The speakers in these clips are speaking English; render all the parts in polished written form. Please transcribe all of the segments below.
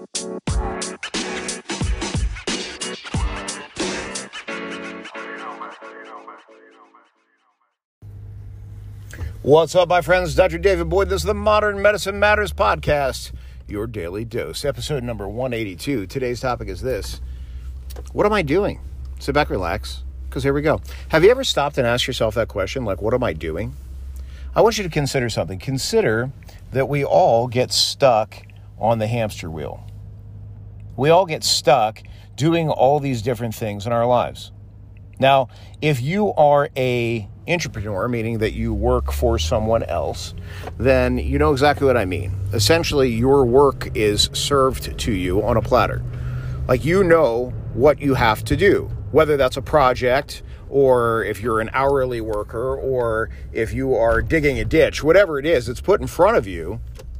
What's up, my friends? Dr. David Boyd. This is the Modern Medicine Matters podcast, your daily dose, episode number 182. Today's topic is this: what am I doing? Sit back, relax, because here we go. Have you ever stopped and asked yourself that question, like, what am I doing? I want you to consider something. Consider that we all get stuck on the hamster wheel. We all get stuck doing all these different things in our lives. Now, if you are an entrepreneur, meaning that you work for someone else, then you know exactly what I mean. Essentially, your work is served to you on a platter. Like, you know what you have to do, whether that's a project, or if you're an hourly worker, or if you are digging a ditch, whatever it is, it's put in front of you.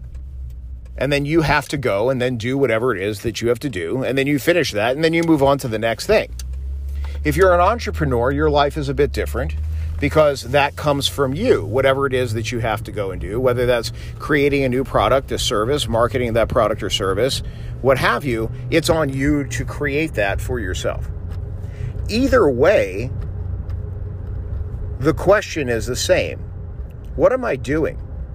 And then you have to go and then do whatever it is that you have to do. And then you finish that, and then you move on to the next thing. If you're an entrepreneur, your life is a bit different because that comes from you, whatever it is that you have to go and do, whether that's creating a new product, a service, marketing that product or service, what have you, it's on you to create that for yourself. Either way, the question is the same. What am I doing?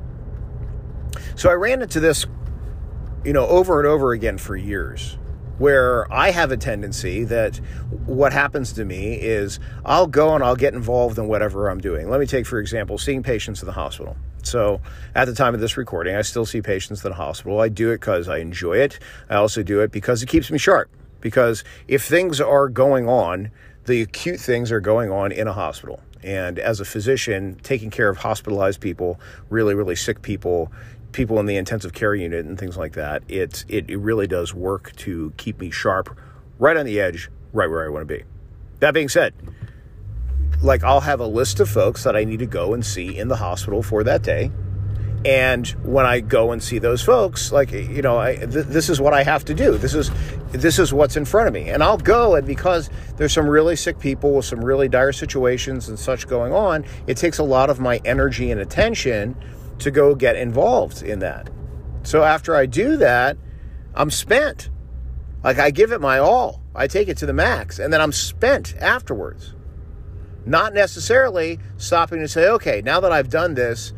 So I ran into this, over and over again for years, where I have a tendency that what happens to me is I'll go and I'll get involved in whatever I'm doing. Let me take, for example, seeing patients in the hospital. So at the time of this recording, I still see patients in the hospital. I do it because I enjoy it. I also do it because it keeps me sharp. Because if things are going on, the acute things are going on in a hospital. And as a physician, taking care of hospitalized people, really, really sick people in the intensive care unit and things like that, it really does work to keep me sharp, right on the edge, right where I want to be. That being said, like, I'll have a list of folks that I need to go and see in the hospital for that day. And when I go and see those folks, like, this is what I have to do. This is what's in front of me. And I'll go, and because there's some really sick people with some really dire situations and such going on, it takes a lot of my energy and attention to go get involved in that. So after I do that, I'm spent. Like, I give it my all. I take it to the max, and then I'm spent afterwards. Not necessarily stopping to say, okay, now that I've done this,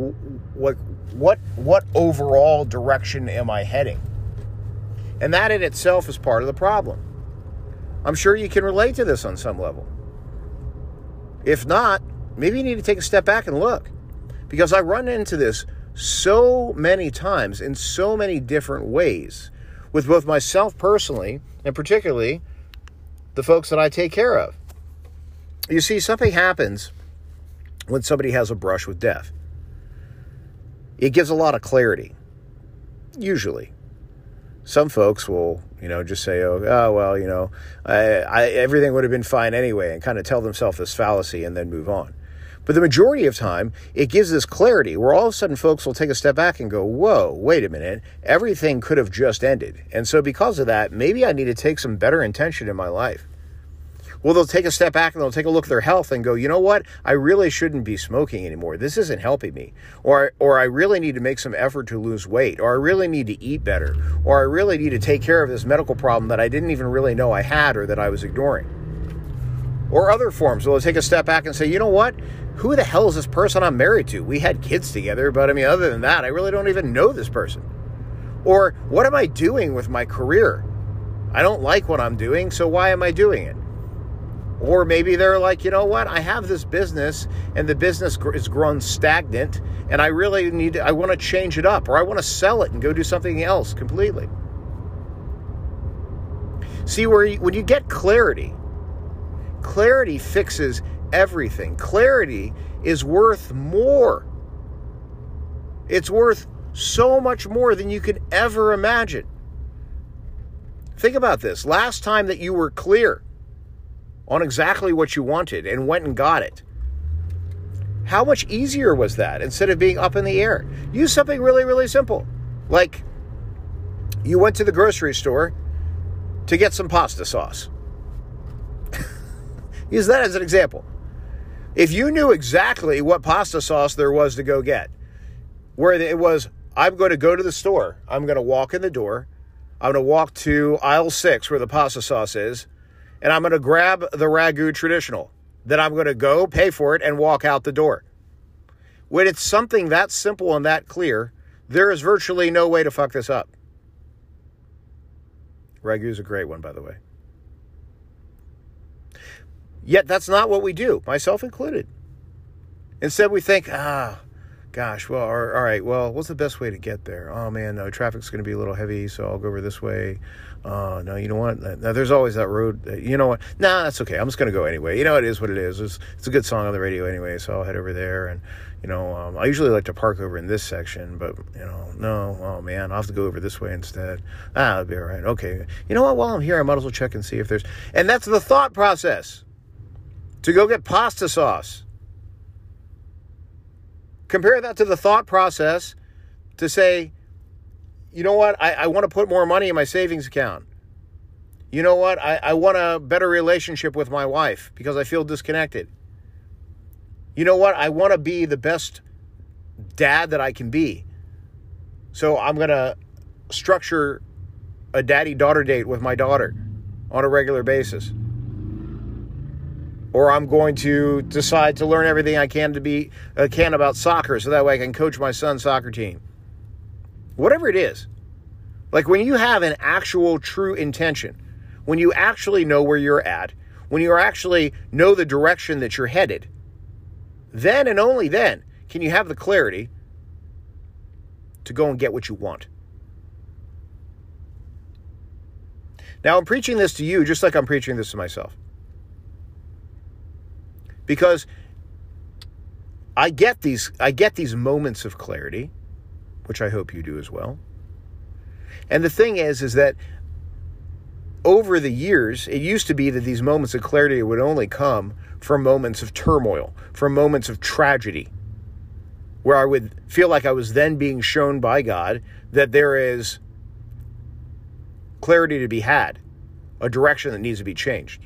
what overall direction am I heading? And that in itself is part of the problem. I'm sure you can relate to this on some level. If not, maybe you need to take a step back and look. Because I run into this so many times in so many different ways with both myself personally and particularly the folks that I take care of. You see, something happens when somebody has a brush with death. It gives a lot of clarity, usually. Some folks will, just say, everything would have been fine anyway, and kind of tell themselves this fallacy and then move on. But the majority of time, it gives this clarity where all of a sudden folks will take a step back and go, whoa, wait a minute, everything could have just ended. And so because of that, maybe I need to take some better intention in my life. Well, they'll take a step back and they'll take a look at their health and go, you know what? I really shouldn't be smoking anymore. This isn't helping me. Or I really need to make some effort to lose weight. Or I really need to eat better. Or I really need to take care of this medical problem that I didn't even really know I had or that I was ignoring. Or other forms. They'll take a step back and say, you know what? Who the hell is this person I'm married to? We had kids together, but other than that, I really don't even know this person. Or what am I doing with my career? I don't like what I'm doing, so why am I doing it? Or maybe they're like, you know what? I have this business and the business is grown stagnant and I really I want to change it up, or I want to sell it and go do something else completely. See, when you get clarity fixes everything. Clarity is worth more. It's worth so much more than you could ever imagine. Think about this. Last time that you were clear on exactly what you wanted and went and got it, how much easier was that instead of being up in the air? Use something really, really simple. Like, you went to the grocery store to get some pasta sauce. Use that as an example. If you knew exactly what pasta sauce there was to go get, where it was, I'm going to go to the store, I'm going to walk in the door, I'm going to walk to aisle 6 where the pasta sauce is, and I'm going to grab the Ragu Traditional. Then I'm going to go pay for it and walk out the door. When it's something that simple and that clear, there is virtually no way to fuck this up. Ragu is a great one, by the way. Yet that's not what we do, myself included. Instead, we think, gosh, well, all right, well, what's the best way to get there? Oh, man, no, traffic's going to be a little heavy, so I'll go over this way. No, you know what? No, there's always that road. You know what? Nah, that's okay. I'm just going to go anyway. You know, it is what it is. It's a good song on the radio anyway, so I'll head over there. And, I usually like to park over in this section, but, no, oh, man, I'll have to go over this way instead. That'll be all right. Okay. You know what? While I'm here, I might as well check and see if there's... And that's the thought process. To go get pasta sauce. Compare that to the thought process to say, you know what, I want to put more money in my savings account. You know what, I want a better relationship with my wife because I feel disconnected. You know what, I want to be the best dad that I can be. So I'm going to structure a daddy-daughter date with my daughter on a regular basis. Or I'm going to decide to learn everything I can about soccer so that way I can coach my son's soccer team. Whatever it is. Like when you have an actual true intention, when you actually know where you're at, when you actually know the direction that you're headed, then and only then can you have the clarity to go and get what you want. Now I'm preaching this to you just like I'm preaching this to myself. Because I get these moments of clarity, which I hope you do as well. And the thing is that over the years, it used to be that these moments of clarity would only come from moments of turmoil, from moments of tragedy, where I would feel like I was then being shown by God that there is clarity to be had, a direction that needs to be changed.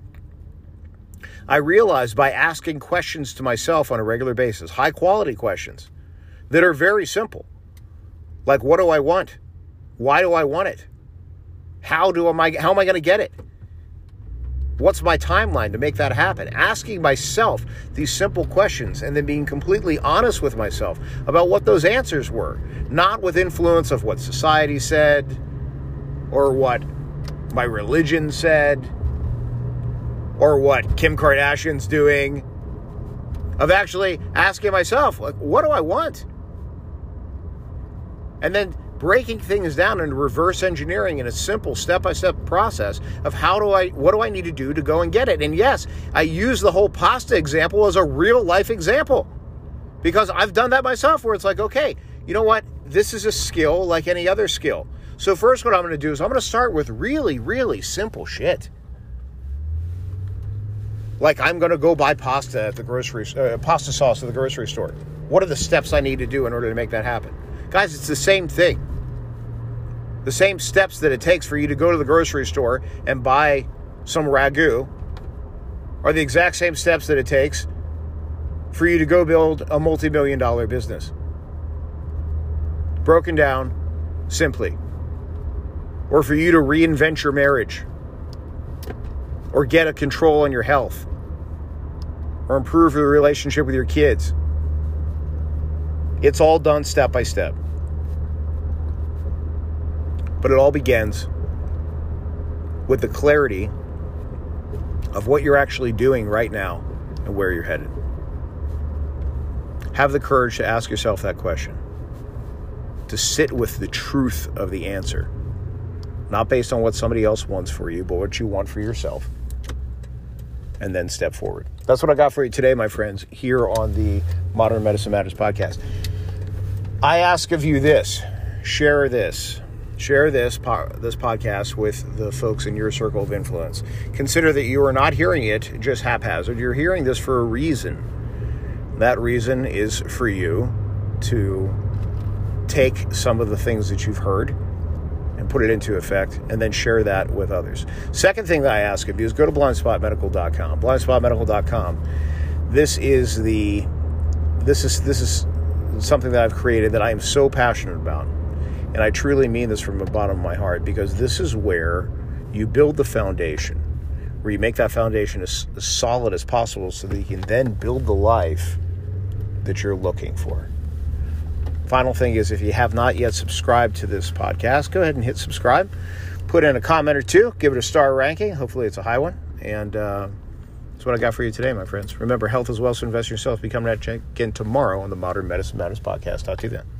I realized by asking questions to myself on a regular basis, high quality questions that are very simple. Like, what do I want? Why do I want it? How am I going to get it? What's my timeline to make that happen? Asking myself these simple questions and then being completely honest with myself about what those answers were, not with influence of what society said or what my religion said, or what Kim Kardashian's doing, of actually asking myself, like, what do I want? And then breaking things down and reverse engineering in a simple step-by-step process of what do I need to do to go and get it? And yes, I use the whole pasta example as a real life example because I've done that myself where it's like, okay, you know what? This is a skill like any other skill. So first what I'm going to do is I'm going to start with really, really simple shit. Like I'm going to go buy pasta sauce at the grocery store. What are the steps I need to do in order to make that happen? Guys, it's the same thing. The same steps that it takes for you to go to the grocery store and buy some Ragu are the exact same steps that it takes for you to go build a multi-million-dollar business. Broken down simply. Or for you to reinvent your marriage. Or get a control on your health. Or improve your relationship with your kids. It's all done step by step. But it all begins with the clarity of what you're actually doing right now and where you're headed. Have the courage to ask yourself that question. To sit with the truth of the answer. Not based on what somebody else wants for you, but what you want for yourself. And then step forward. That's what I got for you today, my friends, here on the Modern Medicine Matters podcast. I ask of you this. Share this podcast with the folks in your circle of influence. Consider that you are not hearing it just haphazard. You're hearing this for a reason. That reason is for you to take some of the things that you've heard and put it into effect, and then share that with others. Second thing that I ask of you is go to blindspotmedical.com. Blindspotmedical.com. This is something that I've created that I am so passionate about. And I truly mean this from the bottom of my heart, because this is where you build the foundation, where you make that foundation as solid as possible so that you can then build the life that you're looking for. Final thing is, if you have not yet subscribed to this podcast, go ahead and hit subscribe. Put in a comment or two. Give it a star ranking. Hopefully it's a high one. And that's what I got for you today, my friends. Remember, health is wealth, so invest in yourself. Be coming at you again tomorrow on the Modern Medicine Matters podcast. Talk to you then.